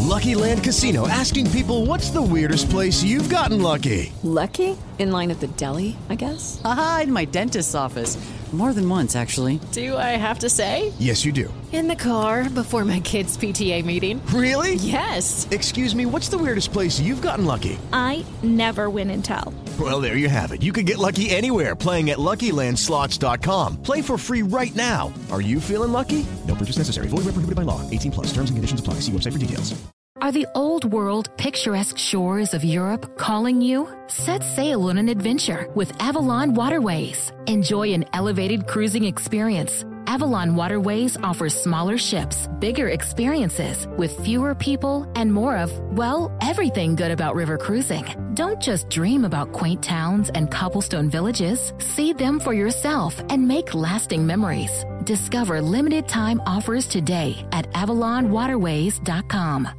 Lucky Land Casino, asking people, what's the weirdest place you've gotten lucky? Lucky? In line at the deli, I guess? Aha, in my dentist's office. More than once, actually. Do I have to say? Yes, you do. In the car before my kids' PTA meeting. Really? Yes. Excuse me, what's the weirdest place you've gotten lucky? I never win and tell. Well, there you have it. You can get lucky anywhere, playing at LuckyLandSlots.com. Play for free right now. Are you feeling lucky? No purchase necessary. Void where prohibited by law. 18 plus. Terms and conditions apply. See website for details. Are the old world picturesque shores of Europe calling you? Set sail on an adventure with Avalon Waterways. Enjoy an elevated cruising experience. Avalon Waterways offers smaller ships, bigger experiences, with fewer people and more of, well, everything good about river cruising. Don't just dream about quaint towns and cobblestone villages. See them for yourself and make lasting memories. Discover limited time offers today at AvalonWaterways.com.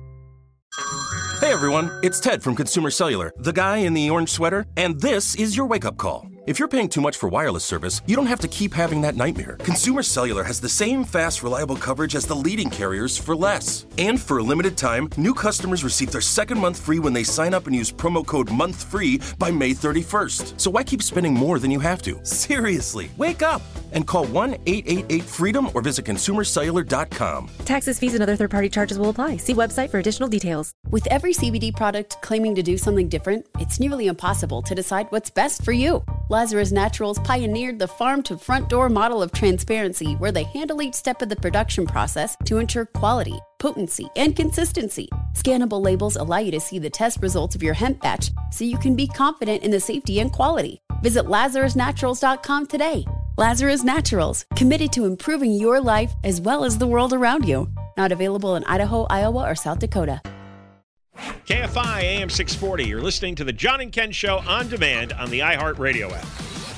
Hey everyone, it's Ted from Consumer Cellular, the guy in the orange sweater, and this is your wake-up call. If you're paying too much for wireless service, you don't have to keep having that nightmare. Consumer Cellular has the same fast, reliable coverage as the leading carriers for less. And for a limited time, new customers receive their second month free when they sign up and use promo code MONTHFREE by May 31st. So why keep spending more than you have to? Seriously, wake up and call 1-888-FREEDOM or visit consumercellular.com. Taxes, fees, and other third-party charges will apply. See website for additional details. With every CBD product claiming to do something different, it's nearly impossible to decide what's best for you. Lazarus Naturals pioneered the farm-to-front-door model of transparency, where they handle each step of the production process to ensure quality, potency, and consistency. Scannable labels allow you to see the test results of your hemp batch, so you can be confident in the safety and quality. Visit LazarusNaturals.com today. Lazarus Naturals, committed to improving your life as well as the world around you. Not available in Idaho, Iowa, or South Dakota. KFI AM 640. You're listening to the John and Ken Show on demand on the iHeartRadio app.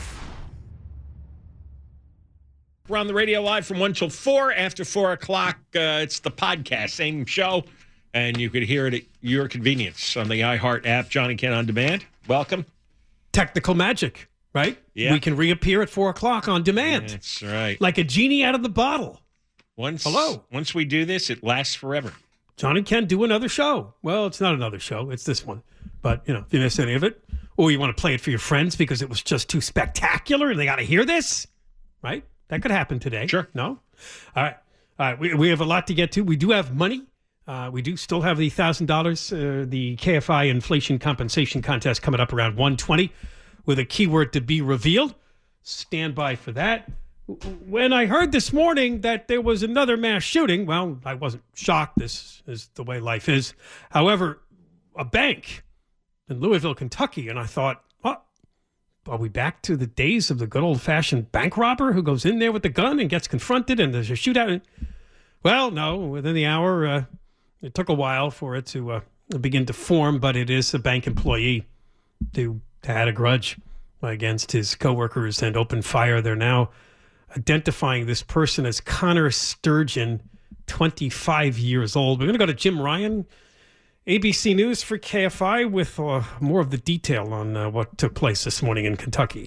We're on the radio live from 1 till 4. After 4 o'clock, it's the podcast, same show, and you could hear it at your convenience on the iHeart app. John and Ken on demand. Welcome. Technical magic, right? Yeah. We can reappear at 4 o'clock on demand. That's right. Like a genie out of the bottle. Once we do this, it lasts forever. John and Ken do another show. Well, it's not another show. It's this one. But, if you missed any of it, or you want to play it for your friends because it was just too spectacular and they got to hear this, right? That could happen today. Sure. No? All right. We have a lot to get to. We do have money. We do still have the $1,000, the KFI inflation compensation contest coming up around 1:20 with a keyword to be revealed. Stand by for that. When I heard this morning that there was another mass shooting, well, I wasn't shocked. This is the way life is. However, a bank in Louisville, Kentucky, and I thought, are we back to the days of the good old-fashioned bank robber who goes in there with the gun and gets confronted and there's a shootout? Well, no, within the hour, it took a while for it to begin to form, but it is a bank employee who had a grudge against his coworkers and opened fire. They're now identifying this person as Connor Sturgeon, 25 years old. We're going to go to Jim Ryan, ABC News for KFI, with more of the detail on what took place this morning in Kentucky.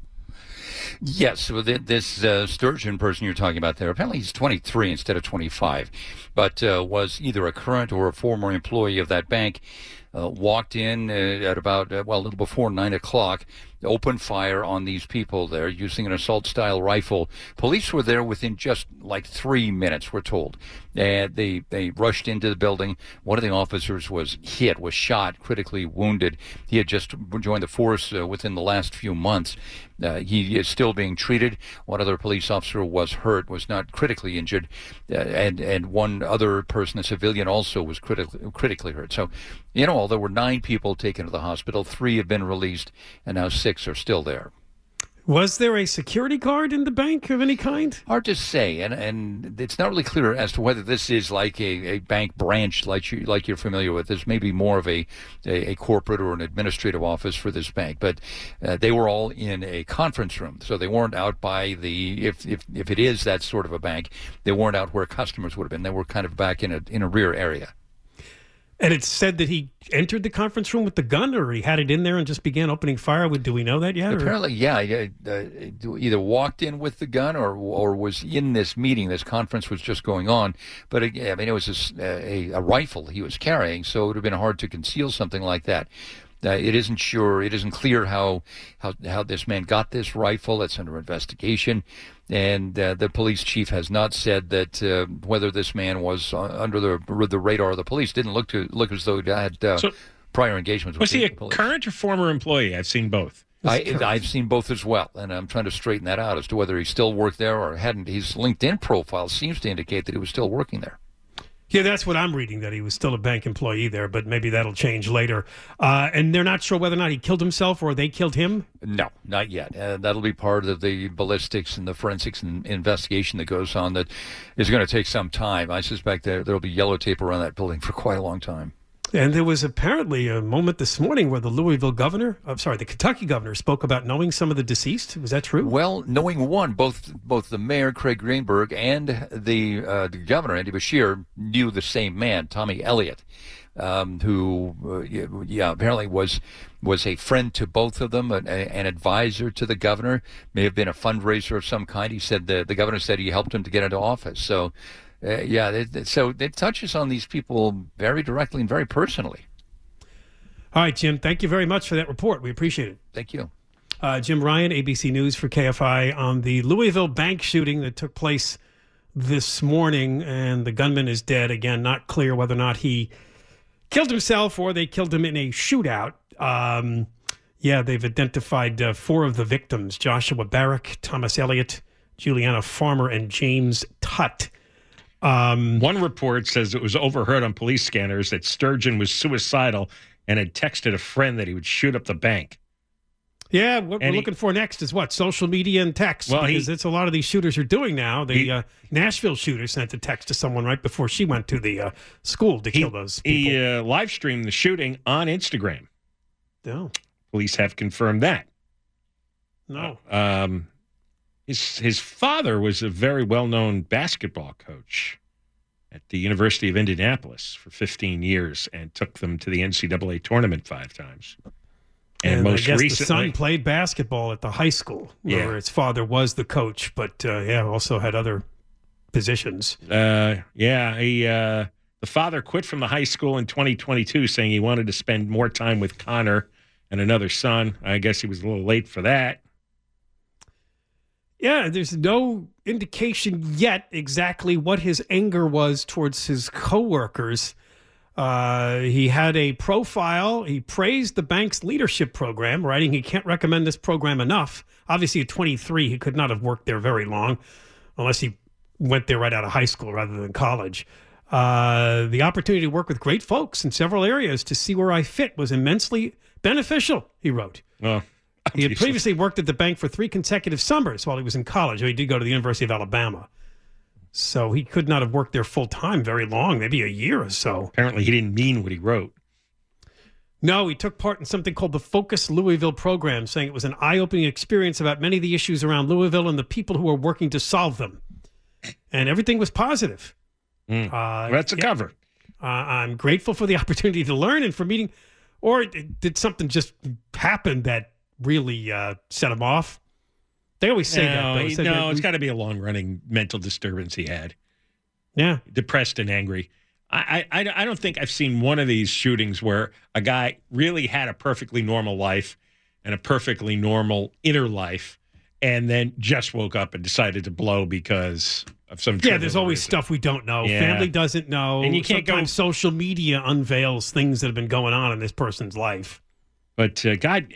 Yes, so this Sturgeon person you're talking about there, apparently he's 23 instead of 25, but was either a current or a former employee of that bank. Walked in at about, a little before 9 o'clock, opened fire on these people there using an assault-style rifle. Police were there within just like 3 minutes, we're told. They rushed into the building. One of the officers was shot, critically wounded. He had just joined the force within the last few months. He is still being treated. One other police officer was hurt, was not critically injured, and one other person, a civilian, also was critically hurt. So, there were 9 people taken to the hospital. 3 have been released, and now 6 are still there. Was there a security guard in the bank of any kind? Hard to say, and it's not really clear as to whether this is like a bank branch like you're familiar with. This may be more of a corporate or an administrative office for this bank, but they were all in a conference room, so they weren't out by the if it is that sort of a bank, they weren't out where customers would have been. They were kind of back in a rear area. And it's said that he entered the conference room with the gun, or he had it in there and just began opening fire. Do we know that yet? Apparently, yeah. Either walked in with the gun or was in this meeting. This conference was just going on. But, I mean, it was a rifle he was carrying, so it would have been hard to conceal something like that. It isn't clear how this man got this rifle. It's under investigation. And the police chief has not said that whether this man was under the radar of the police. Didn't look as though he had prior engagements with was he a police. Current or former employee? I've seen both. I've seen both as well, and I'm trying to straighten that out as to whether he still worked there or hadn't. His LinkedIn profile seems to indicate that he was still working there. Yeah, that's what I'm reading, that he was still a bank employee there, but maybe that'll change later. And they're not sure whether or not he killed himself or they killed him? No, not yet. That'll be part of the ballistics and the forensics investigation that goes on that is going to take some time. I suspect there'll be yellow tape around that building for quite a long time. And there was apparently a moment this morning where the the Kentucky governor spoke about knowing some of the deceased. Was that true? Well, knowing one, both the mayor, Craig Greenberg, and the governor, Andy Beshear, knew the same man, Tommy Elliott, who apparently was a friend to both of them, an advisor to the governor, may have been a fundraiser of some kind. He said the governor said he helped him to get into office. So. So it touches on these people very directly and very personally. All right, Jim, thank you very much for that report. We appreciate it. Thank you. Jim Ryan, ABC News for KFI, on the Louisville bank shooting that took place this morning, and the gunman is dead. Again, not clear whether or not he killed himself or they killed him in a shootout. They've identified 4 of the victims: Joshua Barrick, Thomas Elliott, Juliana Farmer, and James Tutt. One report says it was overheard on police scanners that Sturgeon was suicidal and had texted a friend that he would shoot up the bank. Yeah, what we're looking for next is what? Social media and text. Well, because it's a lot of these shooters are doing now. The Nashville shooter sent a text to someone right before she went to the school to kill those people. He live streamed the shooting on Instagram. No. Police have confirmed that. No. His father was a very well-known basketball coach at the University of Indianapolis for 15 years and took them to the NCAA tournament 5 times. And most I guess recently, the son played basketball at the high school where his father was the coach, but also had other positions. The father quit from the high school in 2022, saying he wanted to spend more time with Connor and another son. I guess he was a little late for that. Yeah, there's no indication yet exactly what his anger was towards his coworkers. He had a profile. He praised the bank's leadership program, writing he can't recommend this program enough. Obviously, at 23, he could not have worked there very long, unless he went there right out of high school rather than college. The opportunity to work with great folks in several areas to see where I fit was immensely beneficial, he wrote. Oh. He had previously worked at the bank for 3 consecutive summers while he was in college. He did go to the University of Alabama. So he could not have worked there full-time very long, maybe a year or so. Apparently he didn't mean what he wrote. No, he took part in something called the Focus Louisville program, saying it was an eye-opening experience about many of the issues around Louisville and the people who are working to solve them. And everything was positive. That's a cover. I'm grateful for the opportunity to learn and for meeting. Or did something just happen that really set him off? They always say that. It's got to be a long-running mental disturbance he had. Yeah. Depressed and angry. I don't think I've seen one of these shootings where a guy really had a perfectly normal life and a perfectly normal inner life and then just woke up and decided to blow because of some Yeah, there's always stuff we don't know. Yeah. Family doesn't know. And you can't Sometimes social media unveils things that have been going on in this person's life. But God,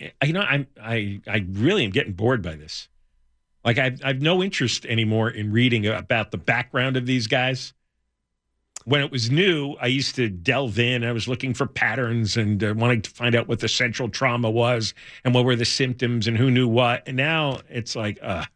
I really am getting bored by this. Like I've no interest anymore in reading about the background of these guys. When it was new, I used to delve in. I was looking for patterns and wanting to find out what the central trauma was and what were the symptoms and who knew what. And now it's like,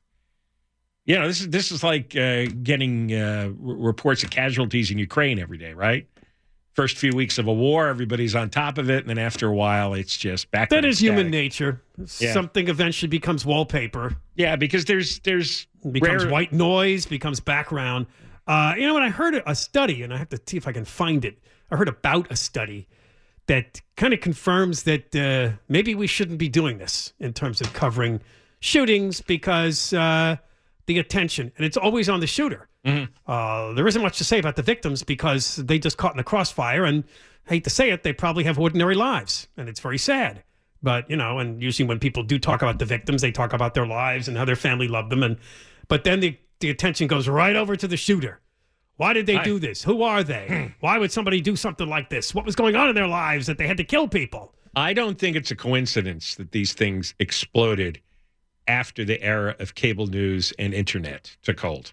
this is like getting reports of casualties in Ukraine every day, right? First few weeks of a war, everybody's on top of it, and then after a while, it's just back. That is static. human nature. Yeah. Something eventually becomes wallpaper. Yeah, because there's becomes white noise, becomes background. When I heard a study, and I have to see if I can find it. heard about a study that kind of confirms that maybe we shouldn't be doing this in terms of covering shootings because the attention, and it's always on the shooter. There isn't much to say about the victims because they just caught in the crossfire, and I hate to say it, they probably have ordinary lives, and it's very sad. But, and usually when people do talk about the victims, they talk about their lives and how their family loved them. But then the attention goes right over to the shooter. Why did they do this? Who are they? Why would somebody do something like this? What was going on in their lives that they had to kill people? I don't think it's a coincidence that these things exploded after the era of cable news and internet took hold.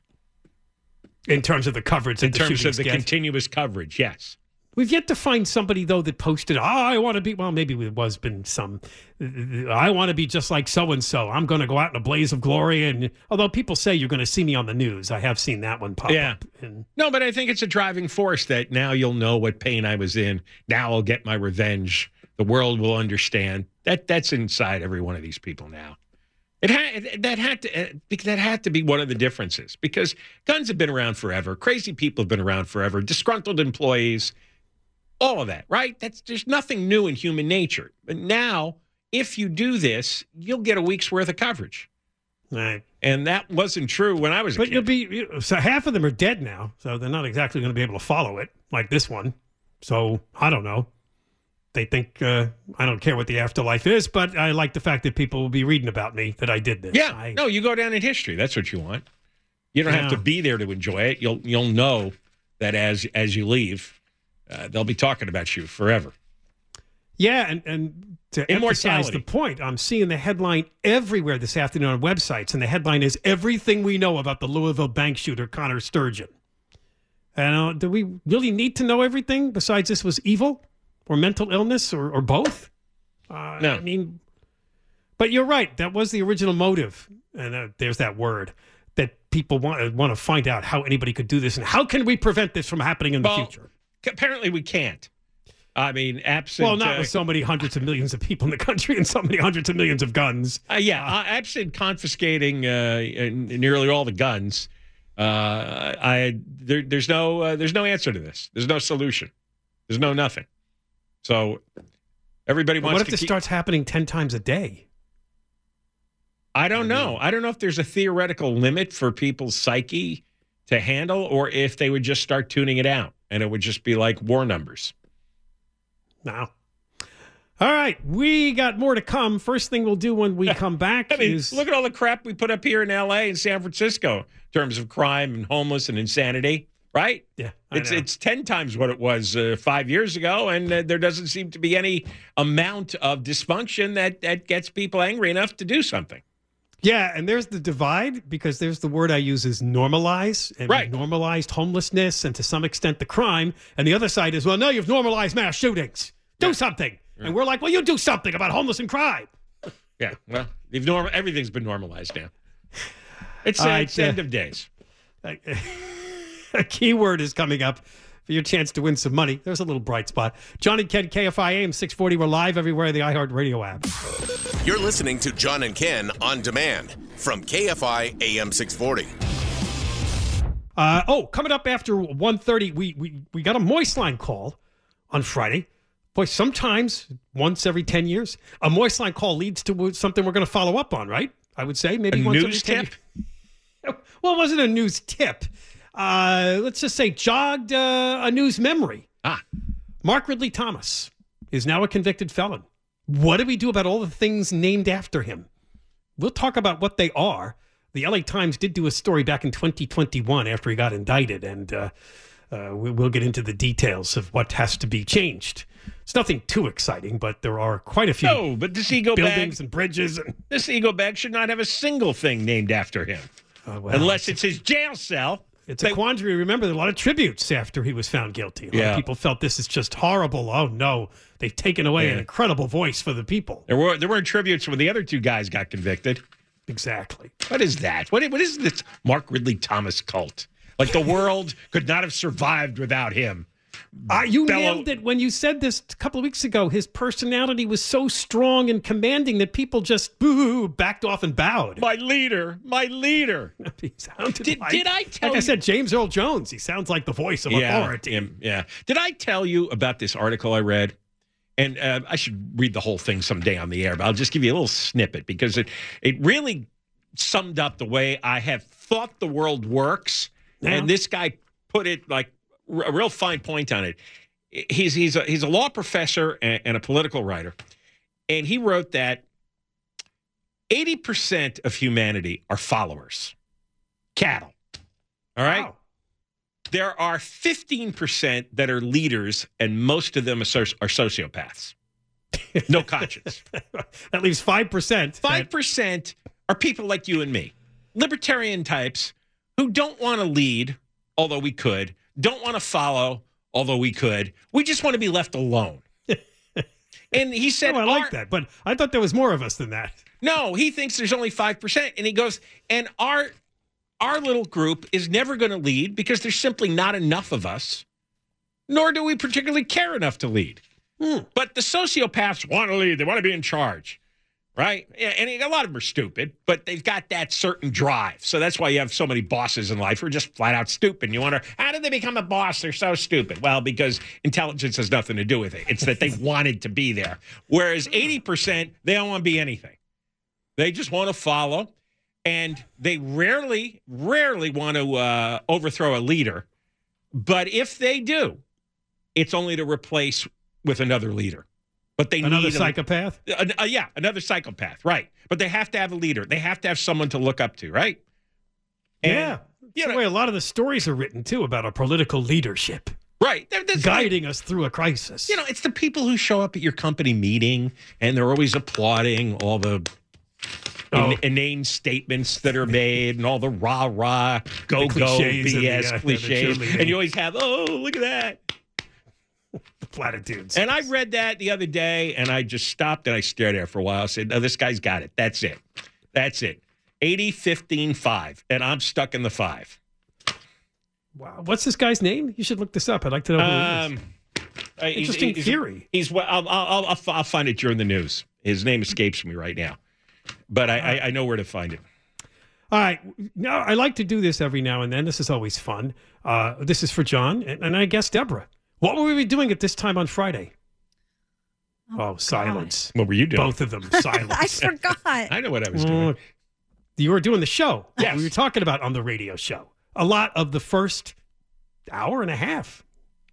In terms of the coverage, in terms of the continuous coverage, yes. We've yet to find somebody, though, that posted, I want to be, well, maybe there was been some, I want to be just like so-and-so. I'm going to go out in a blaze of glory. And although people say you're going to see me on the news, I have seen that one pop up. No, but I think it's a driving force that now you'll know what pain I was in. Now I'll get my revenge. The world will understand. That's inside every one of these people now. That had to be one of the differences because guns have been around forever. Crazy people have been around forever. Disgruntled employees. All of that, right? There's nothing new in human nature. But now, if you do this, you'll get a week's worth of coverage. Right. And that wasn't true when I was a kid. So half of them are dead now, so they're not exactly going to be able to follow it like this one. So, I don't know. They think I don't care what the afterlife is, but I like the fact that people will be reading about me that I did this. Yeah. No, you go down in history. That's what you want. You don't have to be there to enjoy it. You'll know that as you leave, they'll be talking about you forever. Yeah, and to emphasize the point, I'm seeing the headline everywhere this afternoon on websites, and the headline is Everything We Know About the Louisville Bank Shooter, Connor Sturgeon. And do we really need to know everything besides this was evil or mental illness or both? No. I mean, but you're right. That was the original motive, and there's that word, that people want to find out how anybody could do this, and how can we prevent this from happening in the future? Apparently we can't. I mean, absent... Well, not with so many hundreds of millions of people in the country and so many hundreds of millions of guns. Absent confiscating nearly all the guns, there's no answer to this. There's no solution. There's no nothing. So everybody wants to What if this starts happening 10 times a day? I don't know. I don't know if there's a theoretical limit for people's psyche to handle or if they would just start tuning it out and it would just be like war numbers. No. All right. We got more to come. First thing we'll do when we come back is... Look at all the crap we put up here in L.A. and San Francisco in terms of crime and homeless and insanity, right? Yeah, It's 10 times what it was 5 years ago, and there doesn't seem to be any amount of dysfunction that gets people angry enough to do something. Yeah, and there's the divide because there's the word I use is normalize. And we've normalized homelessness and to some extent the crime. And the other side is, well, no, you've normalized mass shootings. Do something. Yeah. And we're like, well, you do something about homeless and crime. Yeah, well, everything's been normalized now. It's the end of days. A keyword is coming up for your chance to win some money. There's a little bright spot. John and Ken, KFI AM 640. We're live everywhere in the iHeartRadio app. You're listening to John and Ken on demand from KFI AM 640. Coming up after 1:30, we got a Moist Line call on Friday. Boy, sometimes, once every 10 years, a Moist Line call leads to something we're going to follow up on, right? I would say maybe once news every 10 tip? years. Well, it wasn't a news tip. Let's just say jogged a news memory. Mark Ridley Thomas is now a convicted felon. What do we do about all the things named after him? We'll talk about what they are. The LA Times did do a story back in 2021 after he got indicted, and we'll get into the details of what has to be changed. It's nothing too exciting, but there are quite a few but this ego buildings bag, and bridges. This ego bag should not have a single thing named after him, unless it's his jail cell. It's a quandary. Remember, there are a lot of tributes after he was found guilty. A lot of people felt this is just horrible. Oh, no. They've taken away an incredible voice for the people. There weren't tributes when the other two guys got convicted. Exactly. What is that? What is this Mark Ridley Thomas cult? Like the world could not have survived without him. You nailed it when you said this a couple of weeks ago. His personality was so strong and commanding that people just backed off and bowed. My leader. He sounded did I tell you? Like I said, James Earl Jones. He sounds like the voice of authority. Yeah. Did I tell you about this article I read? And I should read the whole thing someday on the air, but I'll just give you a little snippet because it really summed up the way I have thought the world works. Yeah. And this guy put it like a real fine point on it. He's a law professor and a political writer, and he wrote that 80% of humanity are followers, cattle. All right. Wow. There are 15% that are leaders, and most of them are sociopaths. No conscience. That leaves 5%. 5% are people like you and me, libertarian types who don't want to lead, although we could, don't want to follow, although we could. We just want to be left alone. And he said, I like that, but I thought there was more of us than that. No, he thinks there's only 5%. And he goes, and our little group is never going to lead because there's simply not enough of us, nor do we particularly care enough to lead. But the sociopaths want to lead. They want to be in charge, right? And a lot of them are stupid, but they've got that certain drive. So that's why you have so many bosses in life who are just flat out stupid. And you wonder, how did they become a boss? They're so stupid. Well, because intelligence has nothing to do with it. It's that they wanted to be there. Whereas 80%, they don't want to be anything. They just want to follow. And they rarely want to overthrow a leader. But if they do, it's only to replace with another leader. But they another need psychopath? Another psychopath, right. But they have to have a leader. They have to have someone to look up to, right? And, That's the way a lot of the stories are written, too, about our political leadership. Right. Guiding us through a crisis. It's the people who show up at your company meeting, and they're always applauding all the inane statements that are made and all the rah-rah, go-go BS cliches. And you always have, look at that. The platitudes. And I read that the other day, and I just stopped and I stared at it for a while. I said, no, this guy's got it. That's it. 80, 15, 5. And I'm stuck in the 5. Wow. What's this guy's name? You should look this up. I'd like to know who he is. Interesting theory. I'll find it during the news. His name escapes me right now. But I know where to find it. All right. Now, I like to do this every now and then. This is always fun. This is for John and I guess Deborah. What were we doing at this time on Friday? Oh, silence. What were you doing? Both of them. Silence. I forgot. I know what I was doing. You were doing the show. Yes. We were talking about on the radio show. A lot of the first hour and a half.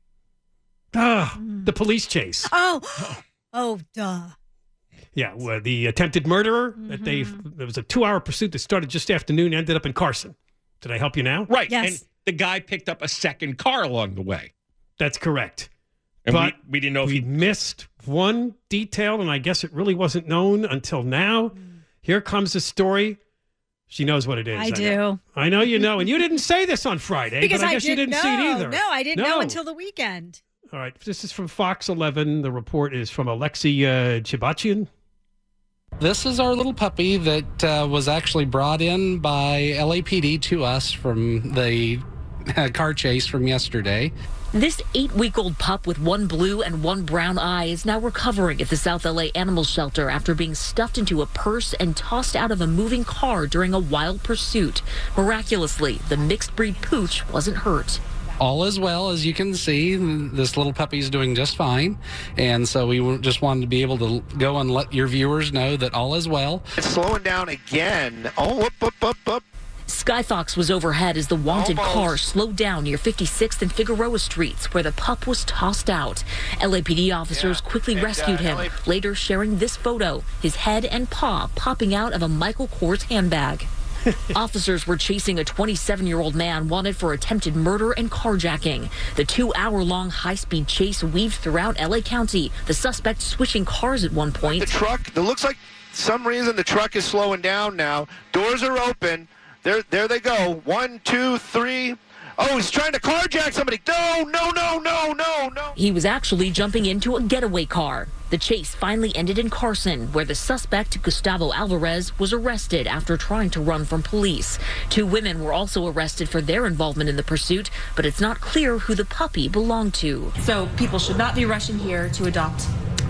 The police chase. Oh, duh. Yeah, the attempted murderer. That there was a 2-hour pursuit that started just afternoon, ended up in Carson. Did I help you now? Right. Yes. And the guy picked up a second car along the way. That's correct. And but we didn't know if we missed one detail, and I guess it really wasn't known until now. Here comes the story. She knows what it is. I do. I know you know, and you didn't say this on Friday, because but I guess you didn't see it either. No, I didn't know until the weekend. All right, this is from Fox 11. The report is from Alexei Chibachian. This is our little puppy that was actually brought in by LAPD to us from the car chase from yesterday. This 8-week-old pup with one blue and one brown eye is now recovering at the South LA Animal Shelter after being stuffed into a purse and tossed out of a moving car during a wild pursuit. Miraculously, the mixed-breed pooch wasn't hurt. All is well, as you can see. This little puppy's doing just fine. And so we just wanted to be able to go and let your viewers know that all is well. It's slowing down again. Oh, up. Skyfox was overhead as the wanted car slowed down near 56th and Figueroa Streets, where the pup was tossed out. LAPD officers quickly rescued him, later sharing this photo, his head and paw popping out of a Michael Kors handbag. Officers were chasing a 27-year-old man wanted for attempted murder and carjacking. The 2-hour-long high-speed chase weaved throughout LA County, the suspect switching cars at one point. The truck, it looks like some reason the truck is slowing down now. Doors are open. There they go. 1, 2, 3. Oh, he's trying to carjack somebody. No. He was actually jumping into a getaway car. The chase finally ended in Carson, where the suspect, Gustavo Alvarez, was arrested after trying to run from police. 2 women were also arrested for their involvement in the pursuit, but it's not clear who the puppy belonged to. So people should not be rushing here to adopt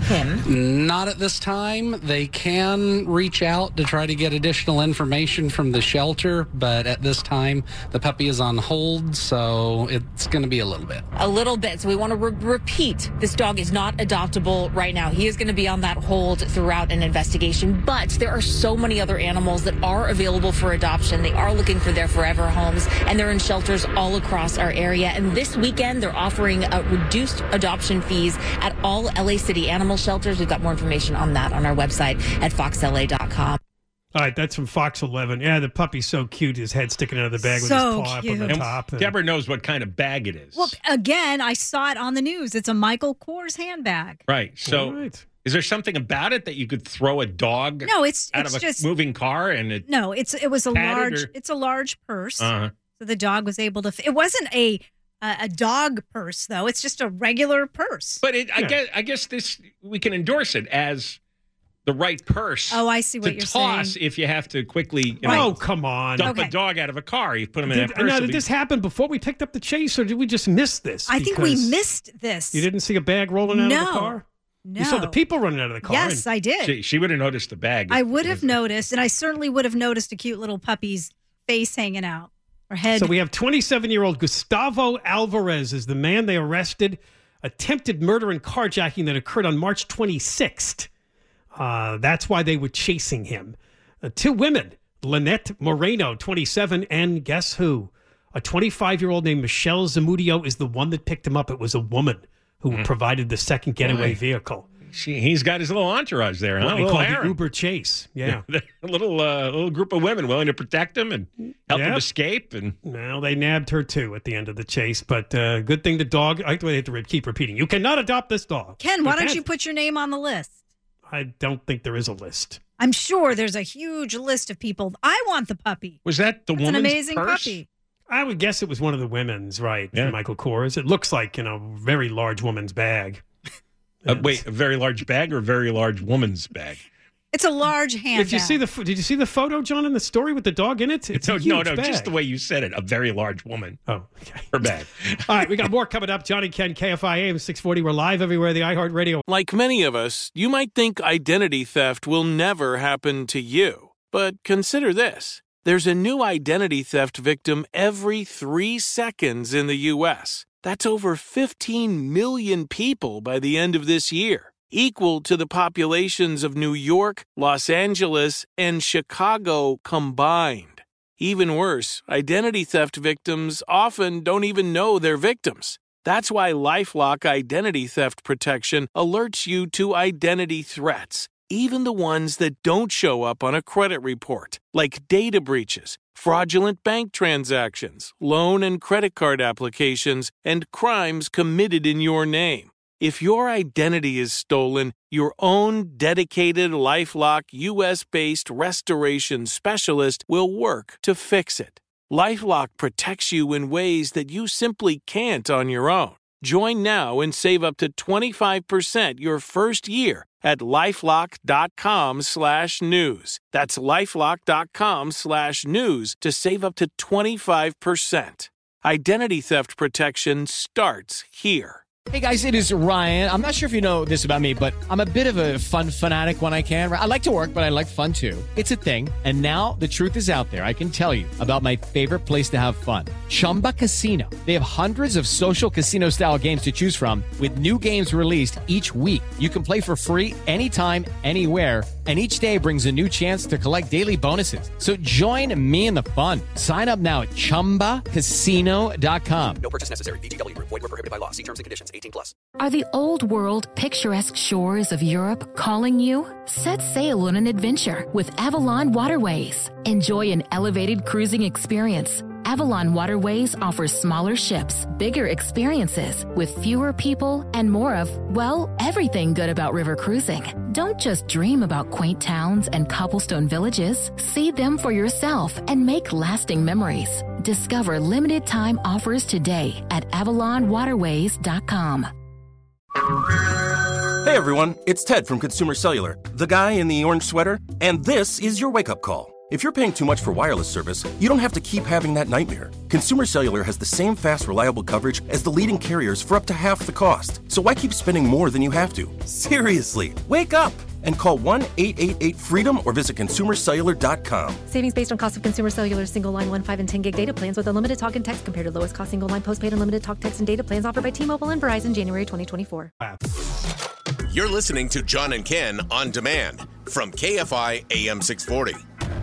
him? Not at this time. They can reach out to try to get additional information from the shelter, but at this time, the puppy is on hold, so it's going to be a little bit. A little bit. So we want to repeat, this dog is not adoptable right now. He is going to be on that hold throughout an investigation, but there are so many other animals that are available for adoption. They are looking for their forever homes, and they're in shelters all across our area. And this weekend, they're offering reduced adoption fees at all LA City animal shelters. We've got more information on that on our website at foxla.com. All right, that's from Fox 11. Yeah, the puppy's so cute. His head sticking out of the bag with his paw up on the top. Deborah knows what kind of bag it is. Well, again, I saw it on the news. It's a Michael Kors handbag. Right. So is there something about it that you could throw a dog out of a moving car? And no, it was a large. It's a large purse. So the dog was able to. It wasn't a dog purse, though. It's just a regular purse. But I guess this we can endorse it as the right purse. Oh, I see what you're saying. To toss if you have to quickly. Oh, come on! Dump a dog out of a car. You put him in that purse. Now, did this happen before we picked up the chase, or did we just miss this? I think we missed this. You didn't see a bag rolling out of the car? No. You saw the people running out of the car. Yes, I did. She would have noticed the bag. I would have noticed, and I certainly would have noticed a cute little puppy's face hanging out. Or head. So we have 27-year-old Gustavo Alvarez is the man they arrested. Attempted murder and carjacking that occurred on March 26th. That's why they were chasing him. 2 women, Lynette Moreno, 27, and guess who? A 25-year-old named Michelle Zamudio is the one that picked him up. It was a woman who provided the second getaway vehicle. He's got his little entourage there, huh? What we call the Uber chase. Yeah. A little group of women willing to protect him and help him escape. And well, they nabbed her too at the end of the chase. But good thing the dog, I have to keep repeating, you cannot adopt this dog. Ken, why don't you put your name on the list? I don't think there is a list. I'm sure there's a huge list of people. I want the puppy. Was that the woman's an amazing purse? Puppy. I would guess it was one of the women's, right? Yeah. Michael Kors. It looks like, very large woman's bag. Wait, a very large bag or a very large woman's bag? It's a large handbag. Did you see the photo, John, in the story with the dog in it? It's a huge bag. Just the way you said it. A very large woman. Oh, okay. Her bag. All right, we got more coming up. Johnny Ken, KFI AM 640. We're live everywhere, the iHeartRadio. Like many of us, you might think identity theft will never happen to you. But consider this. There's a new identity theft victim every 3 seconds in the U.S. That's over 15 million people by the end of this year, equal to the populations of New York, Los Angeles, and Chicago combined. Even worse, identity theft victims often don't even know they're victims. That's why LifeLock Identity Theft Protection alerts you to identity threats, even the ones that don't show up on a credit report, like data breaches, fraudulent bank transactions, loan and credit card applications, and crimes committed in your name. If your identity is stolen, your own dedicated LifeLock U.S.-based restoration specialist will work to fix it. LifeLock protects you in ways that you simply can't on your own. Join now and save up to 25% your first year at LifeLock.com/news. That's LifeLock.com/news to save up to 25%. Identity theft protection starts here. Hey guys, it is Ryan. I'm not sure if you know this about me, but I'm a bit of a fun fanatic when I can. I like to work, but I like fun too. It's a thing. And now the truth is out there. I can tell you about my favorite place to have fun. Chumba Casino. They have hundreds of social casino style games to choose from with new games released each week. You can play for free anytime, anywhere. And each day brings a new chance to collect daily bonuses. So join me in the fun. Sign up now at ChumbaCasino.com. No purchase necessary. VGW. Void where prohibited by law. See terms and conditions. 18+. Are the old world picturesque shores of Europe calling you? Set sail on an adventure with Avalon Waterways. Enjoy an elevated cruising experience. Avalon Waterways offers smaller ships, bigger experiences, with fewer people and more of, well, everything good about river cruising. Don't just dream about quaint towns and cobblestone villages. See them for yourself and make lasting memories. Discover limited time offers today at AvalonWaterways.com. Hey everyone, it's Ted from Consumer Cellular, the guy in the orange sweater, and this is your wake-up call. If you're paying too much for wireless service, you don't have to keep having that nightmare. Consumer Cellular has the same fast, reliable coverage as the leading carriers for up to half the cost. So why keep spending more than you have to? Seriously, wake up and call 1-888-FREEDOM or visit consumercellular.com. Savings based on cost of Consumer Cellular single line 1, 5, and 10 gig data plans with unlimited talk and text compared to lowest cost single line postpaid unlimited talk, text, and data plans offered by T-Mobile and Verizon January 2024. You're listening to John and Ken on demand from KFI AM 640.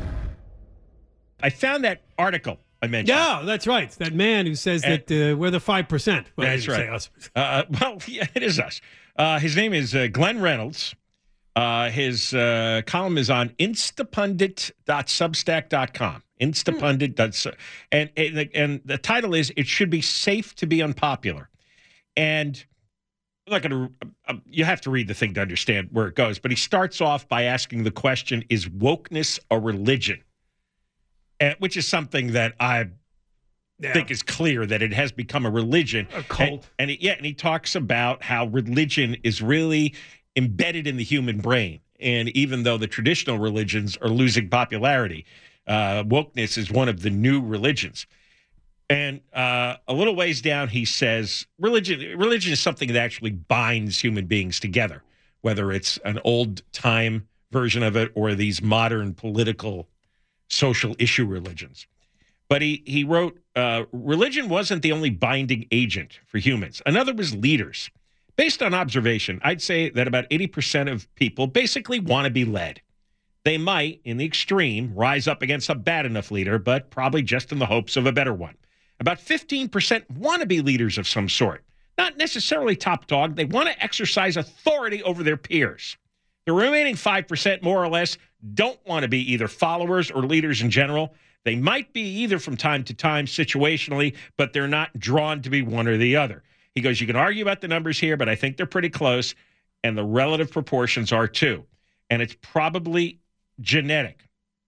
I found that article I mentioned. Yeah, that's right. That man who says that we're the 5%. Well, that's right. Say us. Well, yeah, it is us. His name is Glenn Reynolds. His column is on instapundit.substack.com. Instapundit. And the title is, "It Should Be Safe to Be Unpopular." And I'm not going to, you have to read the thing to understand where it goes. But he starts off by asking the question, is wokeness a religion? Which is something that I think is clear that it has become a religion. A cult. And he talks about how religion is really embedded in the human brain. And even though the traditional religions are losing popularity, wokeness is one of the new religions. And a little ways down, he says, religion is something that actually binds human beings together, whether it's an old-time version of it or these modern political social issue religions. But he wrote, religion wasn't the only binding agent for humans. Another was leaders. Based on observation, I'd say that about 80% of people basically want to be led. They might, in the extreme, rise up against a bad enough leader, but probably just in the hopes of a better one. About 15% want to be leaders of some sort. Not necessarily top dog. They want to exercise authority over their peers. The remaining 5%, more or less, don't want to be either followers or leaders in general. They might be either from time to time situationally, but they're not drawn to be one or the other. He goes, you can argue about the numbers here, but I think they're pretty close, and the relative proportions are too. And it's probably genetic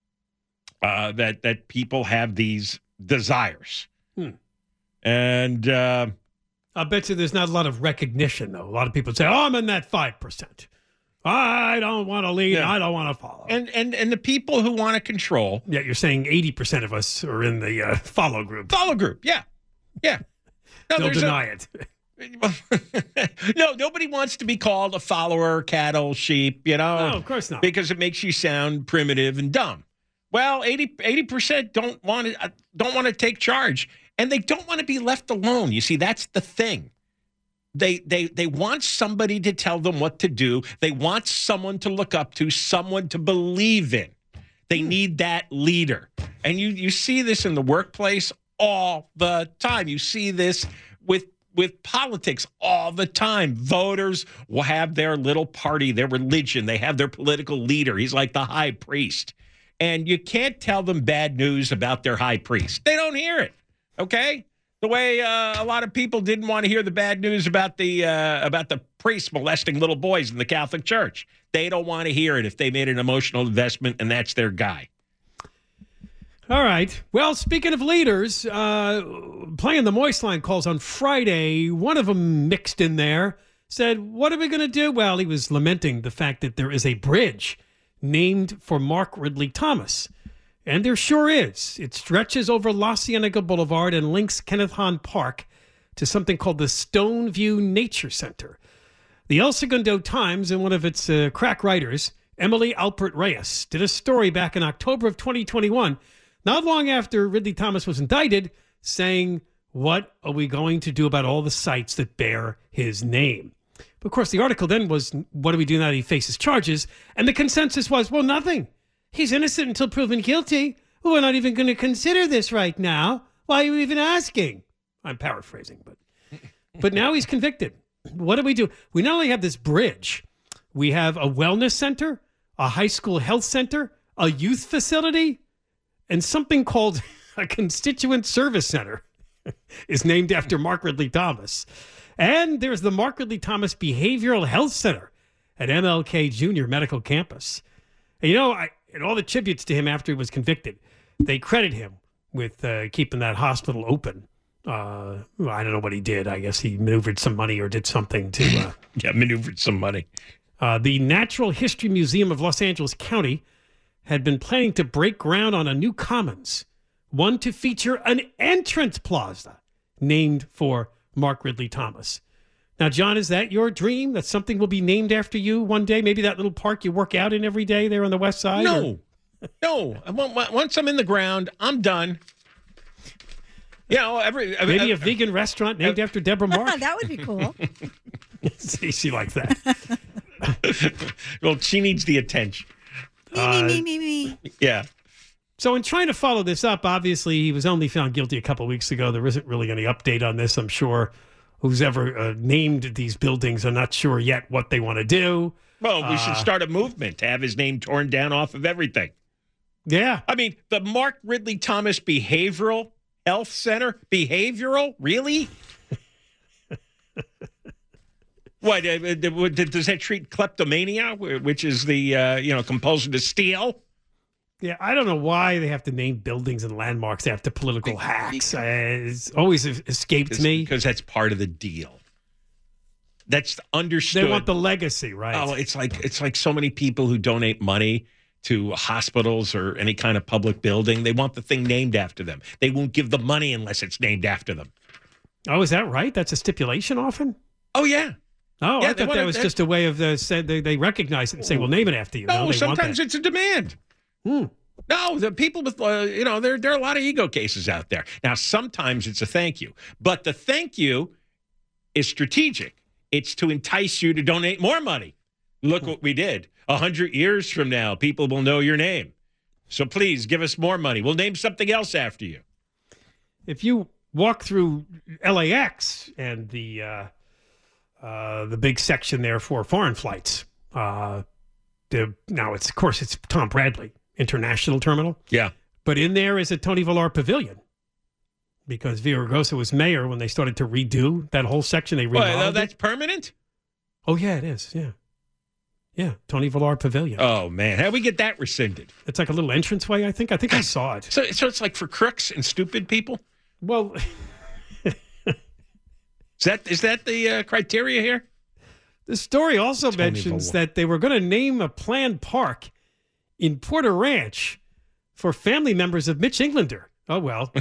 that people have these desires. And I bet you there's not a lot of recognition, though. A lot of people say, oh, I'm in that 5%. I don't want to lead. Yeah. I don't want to follow. And the people who want to control. Yeah, you're saying 80% of us are in the follow group. Follow group, yeah. Yeah. No, they'll deny it. No, nobody wants to be called a follower, cattle, sheep, No, of course not. Because it makes you sound primitive and dumb. Well, 80% don't want to take charge, and they don't want to be left alone. You see, that's the thing. They want somebody to tell them what to do. They want someone to look up to, someone to believe in. They need that leader. And you see this in the workplace all the time. You see this with politics all the time. Voters will have their little party, their religion. They have their political leader. He's like the high priest. And you can't tell them bad news about their high priest. They don't hear it, okay? The way a lot of people didn't want to hear the bad news about the priest molesting little boys in the Catholic Church. They don't want to hear it if they made an emotional investment, and that's their guy. All right. Well, speaking of leaders, playing the Moist Line calls on Friday, one of them mixed in there, said, what are we going to do? Well, he was lamenting the fact that there is a bridge named for Mark Ridley Thomas. And there sure is. It stretches over La Cienega Boulevard and links Kenneth Hahn Park to something called the Stoneview Nature Center. The El Segundo Times and one of its crack writers, Emily Alpert Reyes, did a story back in October of 2021, not long after Ridley Thomas was indicted, saying, what are we going to do about all the sites that bear his name? But of course, the article then was, what do we do now that he faces charges? And the consensus was, well, nothing. He's innocent until proven guilty. We're not even going to consider this right now. Why are you even asking? I'm paraphrasing, but now he's convicted. What do we do? We not only have this bridge, we have a wellness center, a high school health center, a youth facility, and something called, a constituent service center is named after Mark Ridley Thomas. And there's the Mark Ridley Thomas Behavioral Health Center at MLK Jr. Medical Campus. And, and all the tributes to him after he was convicted, they credit him with keeping that hospital open. I don't know what he did. I guess he maneuvered some money or did something to... maneuvered some money. The Natural History Museum of Los Angeles County had been planning to break ground on a new commons, one to feature an entrance plaza named for Mark Ridley Thomas. Now, John, is that your dream, that something will be named after you one day? Maybe that little park you work out in every day there on the west side? No. Once I'm in the ground, I'm done. Maybe a vegan restaurant named after Deborah Mark. That would be cool. See, she likes that. Well, she needs the attention. Me. Yeah. So in trying to follow this up, obviously he was only found guilty a couple of weeks ago. There isn't really any update on this, I'm sure. Who's ever named these buildings are not sure yet what they want to do. Well, we should start a movement to have his name torn down off of everything. Yeah. I mean, the Mark Ridley Thomas Behavioral Health Center? Behavioral? Really? What, does that treat kleptomania, which is the, compulsion to steal? Yeah, I don't know why they have to name buildings and landmarks after political hacks. It's always escaped me. Because that's part of the deal. That's understood. They want the legacy, right? Oh, it's like so many people who donate money to hospitals or any kind of public building. They want the thing named after them. They won't give the money unless it's named after them. Oh, is that right? That's a stipulation often? Oh, yeah. Oh, yeah, I thought that was just a way of they recognize it and say, "Well, name it after you." No, sometimes it's a demand. No, the people with there are a lot of ego cases out there. Now, sometimes it's a thank you, but the thank you is strategic. It's to entice you to donate more money. Look what we did. 100 years from now, people will know your name. So please give us more money. We'll name something else after you. If you walk through LAX and the big section there for foreign flights. Now, it's Tom Bradley International Terminal. Yeah. But in there is a Tony Villar Pavilion because Villaraigosa was mayor when they started to redo that whole section. They remodeled Well, that's permanent? Oh, yeah, it is. Yeah. Yeah, Tony Villar Pavilion. Oh, man. How do we get that rescinded? It's like a little entranceway, I think. I think I saw it. So it's like for crooks and stupid people? Well... Is that the criteria here? The story also mentions that they were going to name a planned park in Porter Ranch for family members of Mitch Englander. Oh, well.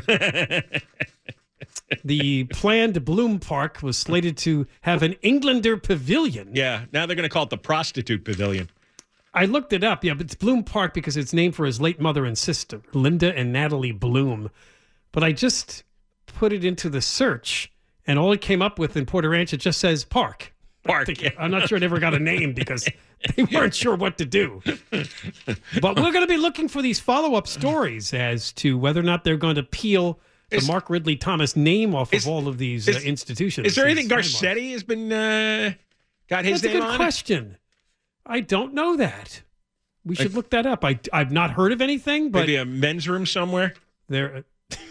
The planned Bloom Park was slated to have an Englander Pavilion. Yeah, now they're going to call it the Prostitute Pavilion. I looked it up. Yeah, but it's Bloom Park because it's named for his late mother and sister, Linda and Natalie Bloom. But I just put it into the search. And all it came up with in Porter Ranch, it just says park. I'm not sure it ever got a name because they weren't sure what to do. But we're going to be looking for these follow-up stories as to whether or not they're going to peel the Mark Ridley Thomas name off of all of these institutions. Is there anything Garcetti has been got his name on? That's a good question. I don't know that. We should look that up. I've not heard of anything, but maybe a men's room somewhere. There.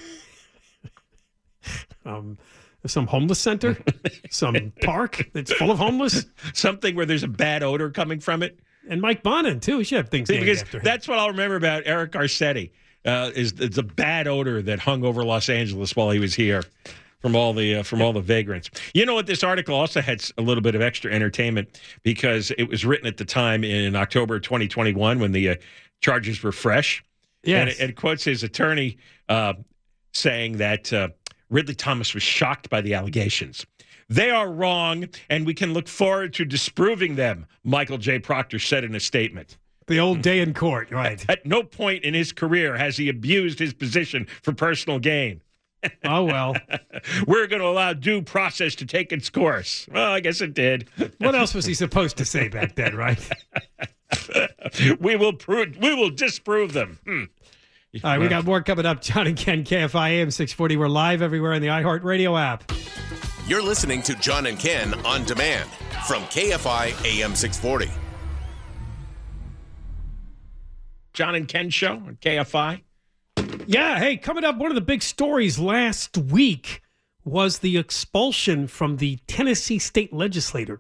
Some homeless center, some park that's full of homeless. Something where there's a bad odor coming from it. And Mike Bonin, too. He should have things named after him. That's what I'll remember about Eric Garcetti, is the bad odor that hung over Los Angeles while he was here from all the vagrants. You know what? This article also had a little bit of extra entertainment because it was written at the time in October 2021 when the charges were fresh. Yes. And it quotes his attorney saying that Ridley Thomas was shocked by the allegations. They are wrong, and we can look forward to disproving them, Michael J. Proctor said in a statement. The old day in court, right. At no point in his career has he abused his position for personal gain. Oh, well. We're going to allow due process to take its course. Well, I guess it did. What else was he supposed to say back then, right? We will disprove them. All right, we got more coming up. John and Ken, KFI AM 640. We're live everywhere on the iHeartRadio app. You're listening to John and Ken on demand from KFI AM 640. John and Ken show on KFI. Yeah, hey, coming up, one of the big stories last week was the expulsion from the Tennessee state legislature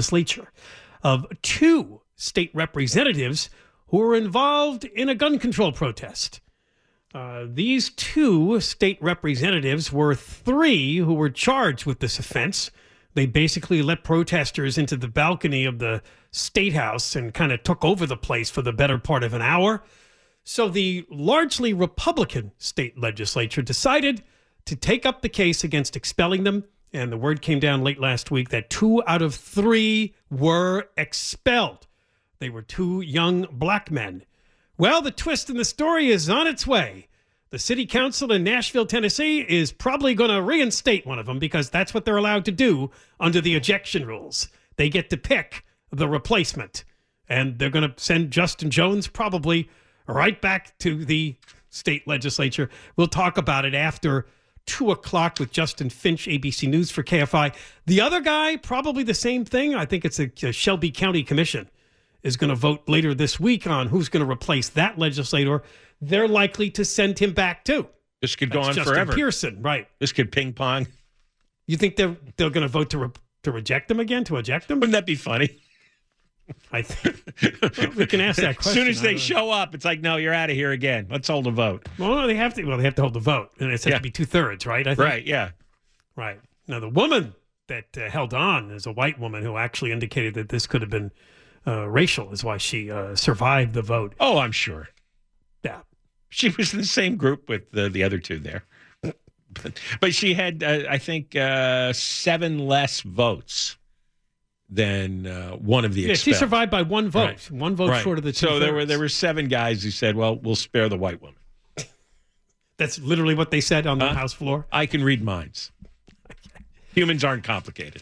of 2 state representatives who were involved in a gun control protest. These 2 state representatives were 3 who were charged with this offense. They basically let protesters into the balcony of the State House and kind of took over the place for the better part of an hour. So the largely Republican state legislature decided to take up the case against expelling them. And the word came down late last week that 2 out of 3 were expelled. They were 2 young black men. Well, the twist in the story is on its way. The city council in Nashville, Tennessee is probably going to reinstate one of them because that's what they're allowed to do under the ejection rules. They get to pick the replacement. And they're going to send Justin Jones probably right back to the state legislature. We'll talk about it after 2 o'clock with Justin Finch, ABC News for KFI. The other guy, probably the same thing. I think it's a Shelby County Commission is going to vote later this week on who's going to replace that legislator. They're likely to send him back too. This could go on Justin forever. Pearson, right? This could ping pong. You think they're going to vote to reject him again, to eject him? Wouldn't that be funny? I think well, we can ask that question. As soon as they show up, it's like, no, you're out of here again. Let's hold a vote. Well, they have to hold the vote, and it has to be 2/3, right? I think. Right. Yeah. Right. Now, the woman that held on is a white woman who actually indicated that this could have been racial, is why she survived the vote. Oh, I'm sure. Yeah. She was in the same group with the other 2 there. But she had, I think, 7 less votes than one of the expelled. Yeah, she survived by 1 vote. Right. 1 vote short of the 2/3. So there were 7 guys who said, well, we'll spare the white woman. That's literally what they said on the House floor? I can read minds. Humans aren't complicated.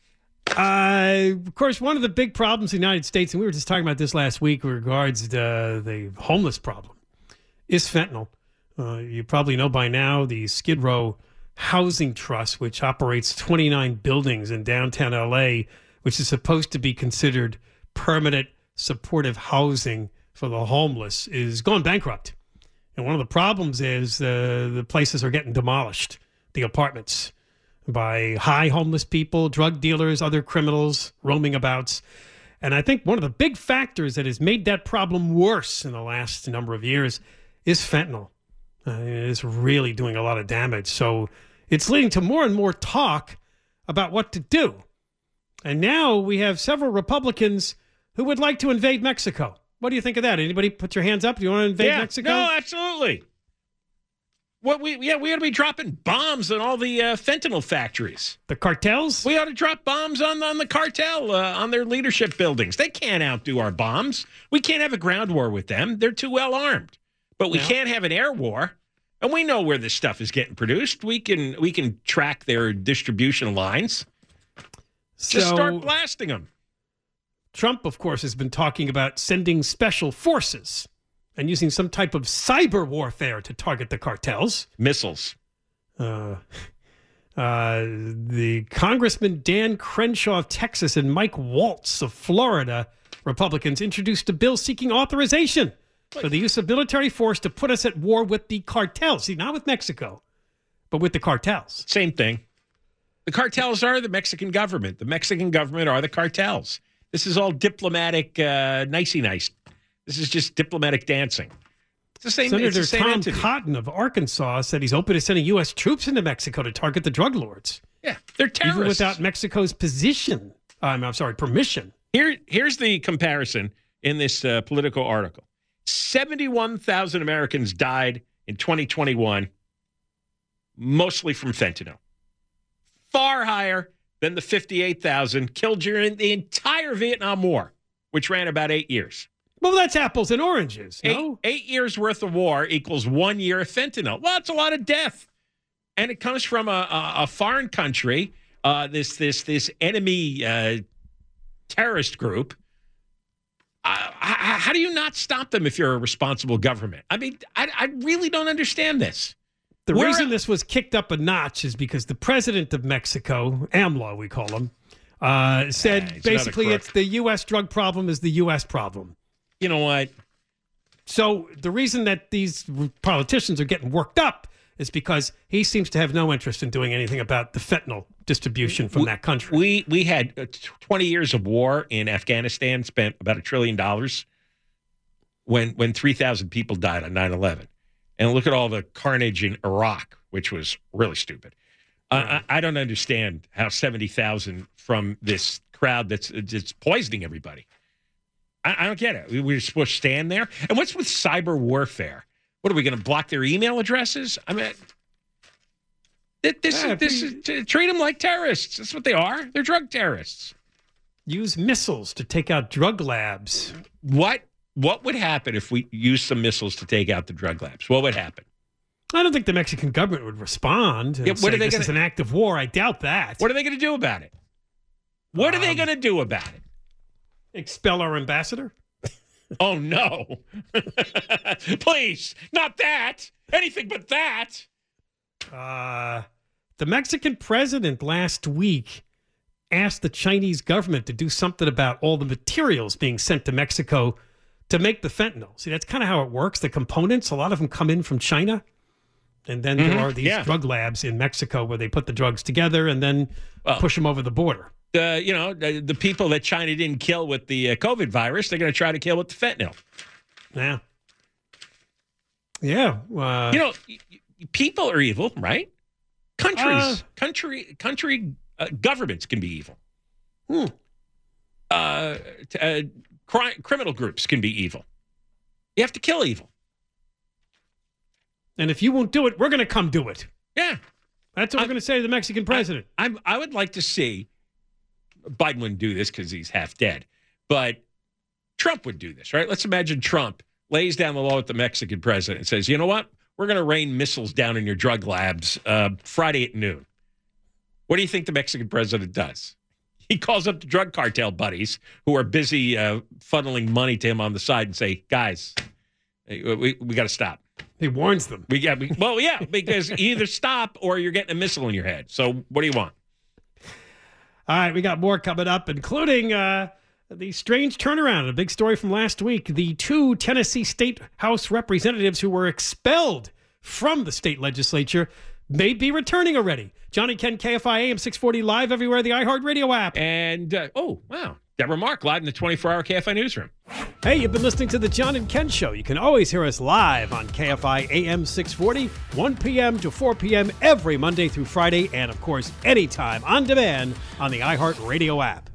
Of course, one of the big problems in the United States, and we were just talking about this last week with regards to the homeless problem, is fentanyl. You probably know by now the Skid Row Housing Trust, which operates 29 buildings in downtown L.A., which is supposed to be considered permanent supportive housing for the homeless, is going bankrupt. And one of the problems is the places are getting demolished, the apartments, by high homeless people, drug dealers, other criminals roaming abouts. And I think one of the big factors that has made that problem worse in the last number of years is fentanyl. It's really doing a lot of damage. So it's leading to more and more talk about what to do. And now we have several Republicans who would like to invade Mexico. What do you think of that? Anybody put your hands up? Do you want to invade Mexico? No, absolutely. What we ought to be dropping bombs on all the fentanyl factories. The cartels? We ought to drop bombs on the cartel, on their leadership buildings. They can't outdo our bombs. We can't have a ground war with them. They're too well armed. But we can't have an air war. And we know where this stuff is getting produced. We can track their distribution lines. Just start blasting them. Trump, of course, has been talking about sending special forces and using some type of cyber warfare to target the cartels. Missiles. The Congressman Dan Crenshaw of Texas and Mike Waltz of Florida, Republicans, introduced a bill seeking authorization for the use of military force to put us at war with the cartels. See, not with Mexico, but with the cartels. Same thing. The cartels are the Mexican government. The Mexican government are the cartels. This is all diplomatic nicey-nice. This is just diplomatic dancing. It's the same. Senator it's the same Tom entity. Cotton of Arkansas said he's open to sending U.S. troops into Mexico to target the drug lords. Yeah, they're terrorists. Even without Mexico's permission. Here's the comparison in this Politico article. 71,000 Americans died in 2021, mostly from fentanyl. Far higher than the 58,000 killed during the entire Vietnam War, which ran about 8 years. Well, that's apples and oranges, no? 8 years worth of war equals 1 year of fentanyl. Well, that's a lot of death. And it comes from a foreign country, this enemy terrorist group. How do you not stop them if you're a responsible government? I mean, I really don't understand this. The reason this was kicked up a notch is because the president of Mexico, AMLO we call him, said basically it's the U.S. drug problem is the U.S. problem. You know what? So the reason that these politicians are getting worked up is because he seems to have no interest in doing anything about the fentanyl distribution from that country. We had 20 years of war in Afghanistan, spent about $1 trillion when 3,000 people died on 9/11. And look at all the carnage in Iraq, which was really stupid. I don't understand how 70,000 from this crowd that's poisoning everybody. I don't get it. We're supposed to stand there? And what's with cyber warfare? What are we going to block their email addresses? I mean, this is treat them like terrorists. That's what they are. They're drug terrorists. Use missiles to take out drug labs. What would happen if we used some missiles to take out the drug labs? What would happen? I don't think the Mexican government would respond and say this is an act of war. I doubt that. What are they going to do about it? What are they going to do about it? Expel our ambassador? Oh, no. Please, not that. Anything but that. The Mexican president last week asked the Chinese government to do something about all the materials being sent to Mexico to make the fentanyl. See, that's kind of how it works. The components, a lot of them come in from China. And then there are these drug labs in Mexico where they put the drugs together and then push them over the border. The people that China didn't kill with the COVID virus, they're going to try to kill with the fentanyl. Yeah. Yeah. People are evil, right? Governments can be evil. Criminal groups can be evil. You have to kill evil. And if you won't do it, we're going to come do it. Yeah. That's what we're going to say to the Mexican president. I would like to see, Biden wouldn't do this because he's half dead, but Trump would do this, right? Let's imagine Trump lays down the law with the Mexican president and says, you know what? We're going to rain missiles down in your drug labs Friday at noon. What do you think the Mexican president does? He calls up the drug cartel buddies who are busy funneling money to him on the side and say, guys, we got to stop. He warns them. Because either stop or you're getting a missile in your head. So what do you want? All right, we got more coming up, including the strange turnaround. A big story from last week. The 2 Tennessee State House representatives who were expelled from the state legislature may be returning already. John and Ken, KFI AM 640 live everywhere, the iHeartRadio app. And, Deborah Mark live in the 24-hour KFI newsroom. Hey, you've been listening to the John and Ken Show. You can always hear us live on KFI AM 640, 1 p.m. to 4 p.m. every Monday through Friday, and, of course, anytime on demand on the iHeartRadio app.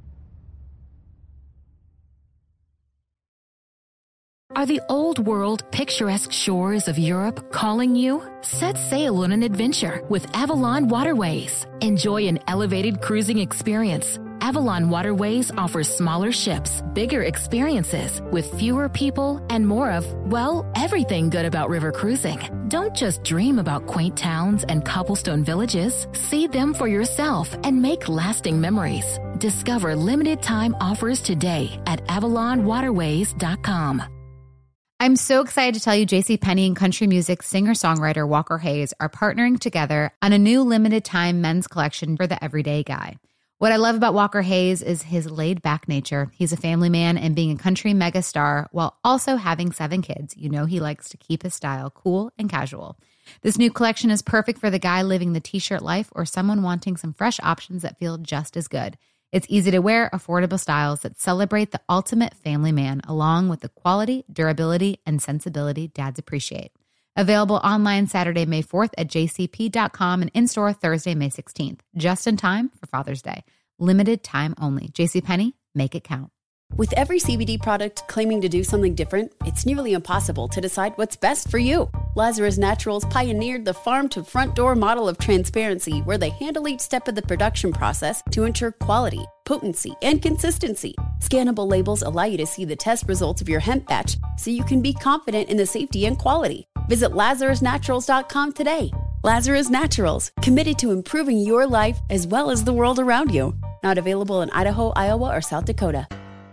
Are the old-world, picturesque shores of Europe calling you? Set sail on an adventure with Avalon Waterways. Enjoy an elevated cruising experience. Avalon Waterways offers smaller ships, bigger experiences, with fewer people and more of, well, everything good about river cruising. Don't just dream about quaint towns and cobblestone villages. See them for yourself and make lasting memories. Discover limited-time offers today at AvalonWaterways.com. I'm so excited to tell you JCPenney and country music singer-songwriter Walker Hayes are partnering together on a new limited-time men's collection for the everyday guy. What I love about Walker Hayes is his laid-back nature. He's a family man, and being a country megastar while also having 7 kids, you know he likes to keep his style cool and casual. This new collection is perfect for the guy living the t-shirt life or someone wanting some fresh options that feel just as good. It's easy to wear, affordable styles that celebrate the ultimate family man, along with the quality, durability, and sensibility dads appreciate. Available online Saturday, May 4th at jcp.com and in-store Thursday, May 16th. Just in time for Father's Day. Limited time only. JCPenney, make it count. With every CBD product claiming to do something different, it's nearly impossible to decide what's best for you. Lazarus Naturals pioneered the farm-to-front-door model of transparency, where they handle each step of the production process to ensure quality, potency, and consistency. Scannable labels allow you to see the test results of your hemp batch, so you can be confident in the safety and quality. Visit LazarusNaturals.com today. Lazarus Naturals, committed to improving your life as well as the world around you. Not available in Idaho, Iowa, or South Dakota.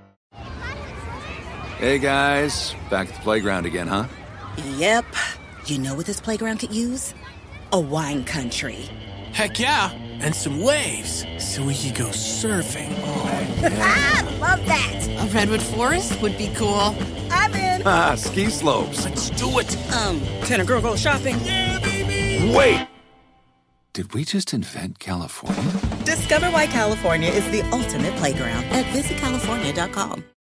Hey guys, back at the playground again, huh? Yep. You know what this playground could use? A wine country. Heck yeah, and some waves so we could go surfing. Oh, yeah. Love that. A redwood forest would be cool. I'm in. weekend? Ski slopes. Let's do it. Can a girl go shopping? Yeah, baby. Wait. Did we just invent California? Discover why California is the ultimate playground at visitcalifornia.com.